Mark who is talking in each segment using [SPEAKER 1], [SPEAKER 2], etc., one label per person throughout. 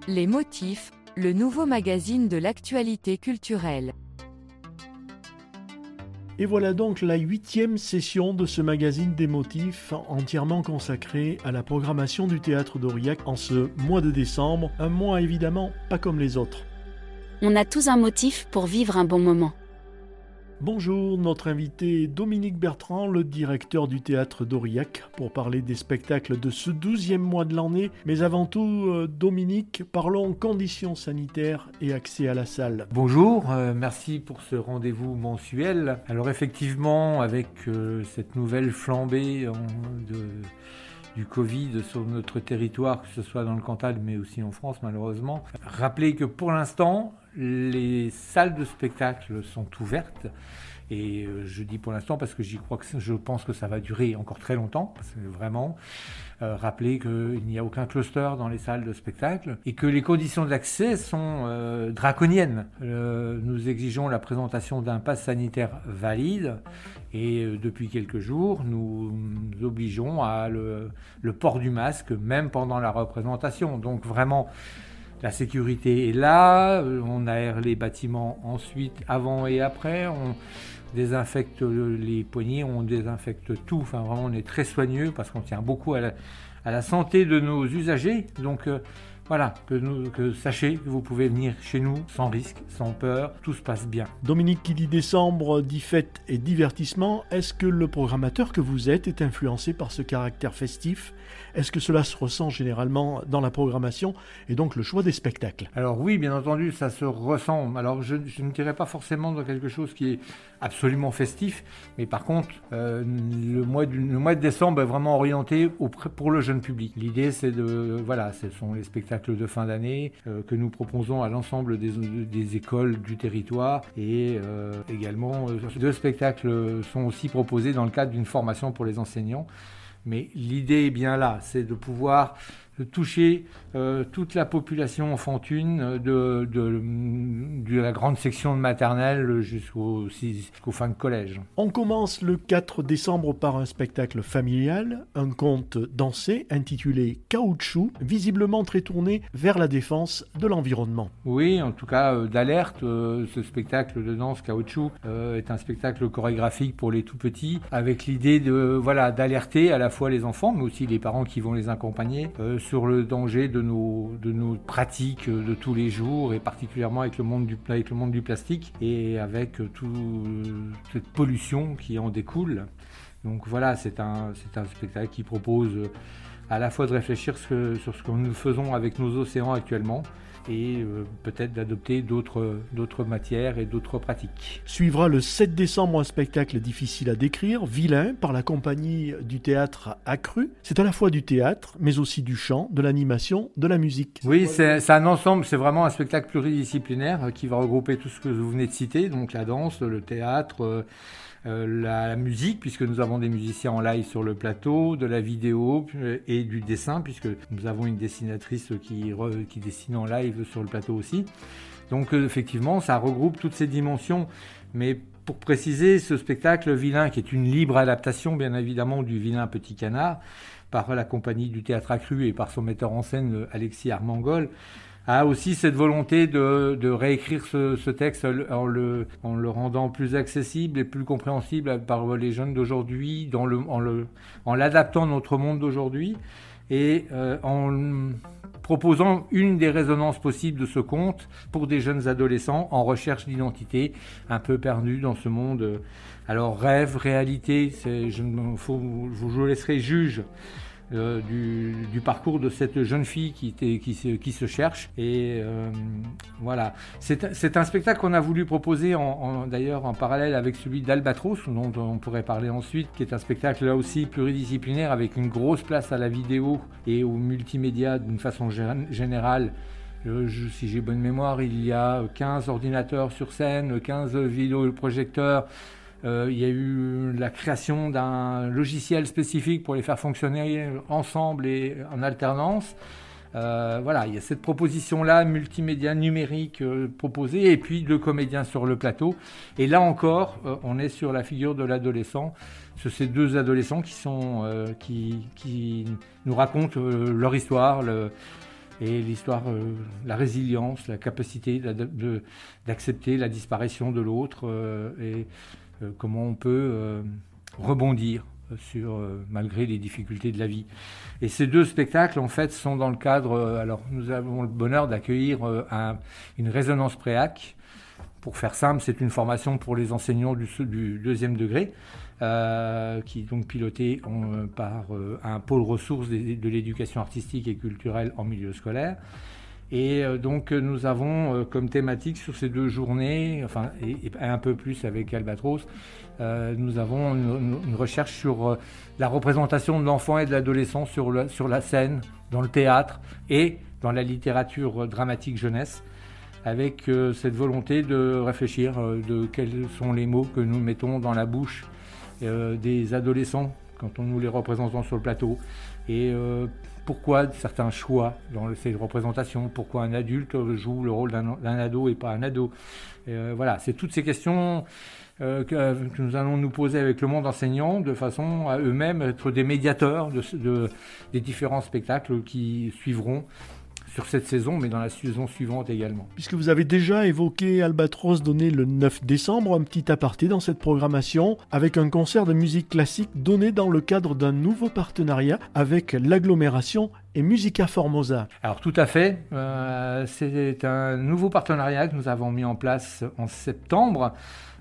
[SPEAKER 1] Les Motifs, le nouveau magazine de l'actualité culturelle.
[SPEAKER 2] Et voilà donc la 8e session de ce magazine des motifs entièrement consacré à la programmation du théâtre d'Aurillac en ce mois de décembre, un mois évidemment pas comme les autres.
[SPEAKER 3] On a tous un motif pour vivre un bon moment.
[SPEAKER 2] Bonjour, notre invité est Dominique Bertrand, le directeur du théâtre d'Aurillac, pour parler des spectacles de ce 12e mois de l'année. Mais avant tout, Dominique, parlons conditions sanitaires et accès à la salle.
[SPEAKER 4] Bonjour, merci pour ce rendez-vous mensuel. Alors effectivement, avec cette nouvelle flambée du Covid sur notre territoire, que ce soit dans le Cantal mais aussi en France malheureusement, rappelez que pour l'instant, les salles de spectacle sont ouvertes. Et je dis pour l'instant parce que je pense que ça va durer encore très longtemps. C'est vraiment rappeler qu'il n'y a aucun cluster dans les salles de spectacle et que les conditions d'accès sont draconiennes. Nous exigeons la présentation d'un pass sanitaire valide et depuis quelques jours, nous obligeons à le port du masque même pendant la représentation. Donc vraiment, la sécurité est là, on aère les bâtiments ensuite, avant et après, on désinfecte les poignées, on désinfecte tout. Enfin, vraiment, on est très soigneux parce qu'on tient beaucoup à la santé de nos usagers. Donc, voilà, que sachez que vous pouvez venir chez nous sans risque, sans peur, tout se passe bien.
[SPEAKER 2] Dominique, qui dit décembre, dit fête et divertissement. Est-ce que le programmateur que vous êtes est influencé par ce caractère festif ? Est-ce que cela se ressent généralement dans la programmation et donc le choix des spectacles ?
[SPEAKER 4] Alors oui, bien entendu, ça se ressent. Alors je ne dirais pas forcément dans quelque chose qui est absolument festif, mais par contre, le mois de décembre est vraiment orienté pour le jeune public. L'idée, ce sont les spectacles de fin d'année que nous proposons à l'ensemble des écoles du territoire et également 2 spectacles sont aussi proposés dans le cadre d'une formation pour les enseignants. Mais l'idée est bien là, c'est de pouvoir toucher toute la population enfantine de la grande section de maternelle jusqu'au fin de collège.
[SPEAKER 2] On commence le 4 décembre par un spectacle familial, un conte dansé intitulé Caoutchouc, visiblement très tourné vers la défense de l'environnement.
[SPEAKER 4] Oui, en tout cas d'alerte, ce spectacle de danse Caoutchouc est un spectacle chorégraphique pour les tout-petits, avec l'idée d'alerter à la fois les enfants, mais aussi les parents qui vont les accompagner, sur le danger de nos pratiques de tous les jours et particulièrement avec le monde du plastique et avec toute cette pollution qui en découle. Donc voilà, c'est un spectacle qui propose à la fois de réfléchir sur ce que nous faisons avec nos océans actuellement et peut-être d'adopter d'autres matières et d'autres pratiques.
[SPEAKER 2] Suivra le 7 décembre un spectacle difficile à décrire, Vilain, par la compagnie du théâtre Accru. C'est à la fois du théâtre, mais aussi du chant, de l'animation, de la musique.
[SPEAKER 4] Oui, c'est un ensemble, c'est vraiment un spectacle pluridisciplinaire qui va regrouper tout ce que vous venez de citer, donc la danse, le théâtre, la musique, puisque nous avons des musiciens en live sur le plateau, de la vidéo et du dessin, puisque nous avons une dessinatrice qui dessine en live sur le plateau aussi. Donc effectivement, ça regroupe toutes ces dimensions. Mais pour préciser, ce spectacle Vilain, qui est une libre adaptation, bien évidemment, du Vilain Petit Canard, par la compagnie du Théâtre Accru et par son metteur en scène, Alexis Armangol, a aussi cette volonté de réécrire ce texte en le rendant plus accessible et plus compréhensible par les jeunes d'aujourd'hui, en l'adaptant à notre monde d'aujourd'hui et en proposant une des résonances possibles de ce conte pour des jeunes adolescents en recherche d'identité, un peu perdus dans ce monde. Alors rêve, réalité, je laisserai juge du parcours de cette jeune fille qui se cherche et voilà, c'est un spectacle qu'on a voulu proposer d'ailleurs en parallèle avec celui d'Albatros dont on pourrait parler ensuite, qui est un spectacle là aussi pluridisciplinaire avec une grosse place à la vidéo et au multimédia d'une façon générale. Si j'ai bonne mémoire, il y a 15 ordinateurs sur scène, 15 vidéoprojecteurs. Il y a eu la création d'un logiciel spécifique pour les faire fonctionner ensemble et en alternance. Voilà, il y a cette proposition-là, multimédia numérique proposée, et puis 2 comédiens sur le plateau. Et là encore, on est sur la figure de l'adolescent, sur ces 2 adolescents qui nous racontent leur histoire, et l'histoire, la résilience, la capacité d'accepter la disparition de l'autre et comment on peut rebondir malgré les difficultés de la vie. Et ces 2 spectacles, en fait, sont dans le cadre... alors, nous avons le bonheur d'accueillir une résonance préac. Pour faire simple, c'est une formation pour les enseignants du 2e degré, qui est donc pilotée par un pôle ressources de l'éducation artistique et culturelle en milieu scolaire. Et donc nous avons comme thématique sur ces 2 journées, enfin et un peu plus avec Albatros, nous avons une recherche sur la représentation de l'enfant et de l'adolescent sur la scène, dans le théâtre et dans la littérature dramatique jeunesse, avec cette volonté de réfléchir de quels sont les mots que nous mettons dans la bouche des adolescents quand nous les représentons sur le plateau, et pourquoi certains choix dans ces représentations, pourquoi un adulte joue le rôle d'un ado et pas un ado. Voilà, c'est toutes ces questions que nous allons nous poser avec le monde enseignant, de façon à eux-mêmes être des médiateurs des différents spectacles qui suivront sur cette saison, mais dans la saison suivante également.
[SPEAKER 2] Puisque vous avez déjà évoqué Albatros donné le 9 décembre, un petit aparté dans cette programmation, avec un concert de musique classique donné dans le cadre d'un nouveau partenariat avec l'agglomération et Musica Formosa.
[SPEAKER 4] Alors tout à fait, c'est un nouveau partenariat que nous avons mis en place en septembre.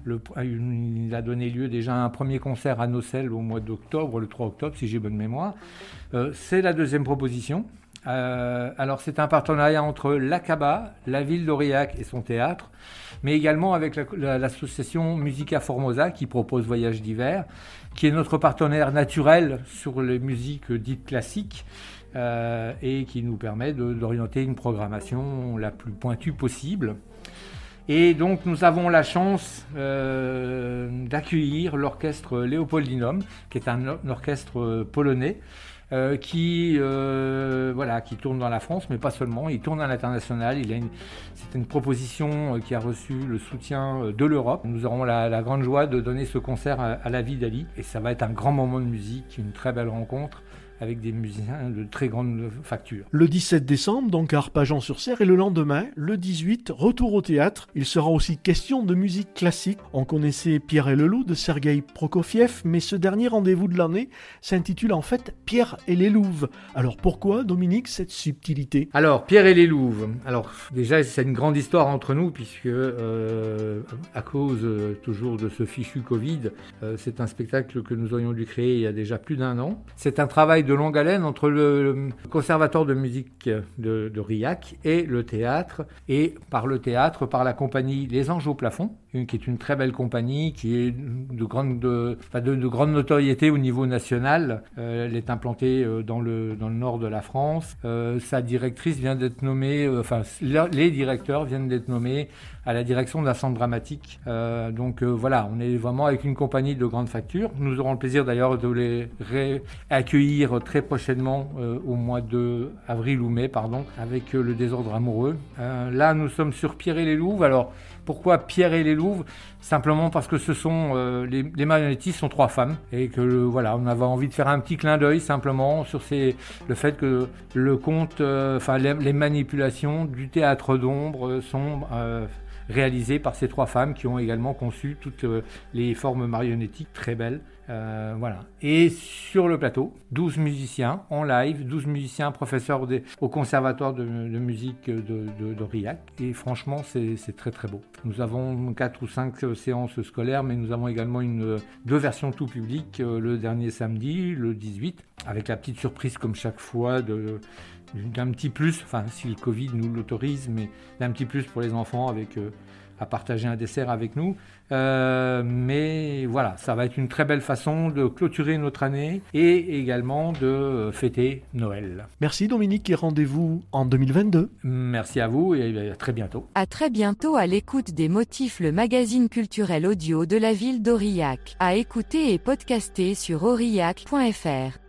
[SPEAKER 4] Il a donné lieu déjà à un premier concert à Nocelles au mois d'octobre, le 3 octobre si j'ai bonne mémoire. C'est la 2e proposition. Alors c'est un partenariat entre l'ACABA, la ville d'Aurillac et son théâtre, mais également avec l'association Musica Formosa qui propose Voyage d'hiver, qui est notre partenaire naturel sur les musiques dites classiques et qui nous permet d'orienter une programmation la plus pointue possible. Et donc nous avons la chance d'accueillir l'orchestre Leopoldinum, qui est un orchestre polonais, qui tourne dans la France, mais pas seulement, il tourne à l'international. C'est une proposition qui a reçu le soutien de l'Europe. Nous aurons la grande joie de donner ce concert à la vie d'Ali, et ça va être un grand moment de musique, une très belle rencontre avec des musiciens de très grande facture.
[SPEAKER 2] Le 17 décembre, donc à Arpajon-sur-Cère, et le lendemain, le 18, retour au théâtre. Il sera aussi question de musique classique. On connaissait Pierre et le Loup de Sergueï Prokofiev, mais ce dernier rendez-vous de l'année s'intitule en fait Pierre et les Louves. Alors pourquoi, Dominique, cette subtilité ?
[SPEAKER 4] Alors, Pierre et les Louves. Alors, déjà, c'est une grande histoire entre nous, puisque à cause toujours de ce fichu Covid, c'est un spectacle que nous aurions dû créer il y a déjà plus d'1 an. C'est un travail de longue haleine entre le conservatoire de musique de Aurillac et le théâtre, et par le théâtre, par la compagnie Les Anges au plafond, qui est une très belle compagnie, qui est de grande notoriété au niveau national. Elle est implantée dans le nord de la France. Sa directrice vient d'être nommée, les directeurs viennent d'être nommés à la direction d'un centre dramatique. Voilà, on est vraiment avec une compagnie de grande facture. Nous aurons le plaisir d'ailleurs de les réaccueillir très prochainement au mois de avril ou mai, avec le Désordre amoureux. Là, nous sommes sur Pierre et les Louves. Alors, pourquoi Pierre et les Louves ? Simplement parce que ce sont les marionnettistes sont 3 femmes, et que on avait envie de faire un petit clin d'œil simplement sur le fait que le conte, les manipulations du théâtre d'ombre sont réalisées par ces 3 femmes qui ont également conçu toutes les formes marionnettiques très belles. Et sur le plateau, 12 musiciens en live, 12 musiciens professeurs au conservatoire de musique d'Aurillac, et franchement c'est très très beau. Nous avons 4 ou 5 séances scolaires, mais nous avons également 2 versions tout public le dernier samedi, le 18, avec la petite surprise comme chaque fois d'un petit plus, si le Covid nous l'autorise, mais d'un petit plus pour les enfants à partager un dessert avec nous. Mais voilà, ça va être une très belle façon de clôturer notre année et également de fêter Noël.
[SPEAKER 2] Merci Dominique, et rendez-vous en 2022.
[SPEAKER 4] Merci à vous et à très bientôt.
[SPEAKER 1] À très bientôt à l'écoute des Motifs, le magazine culturel audio de la ville d'Aurillac. À écouter et podcaster sur aurillac.fr.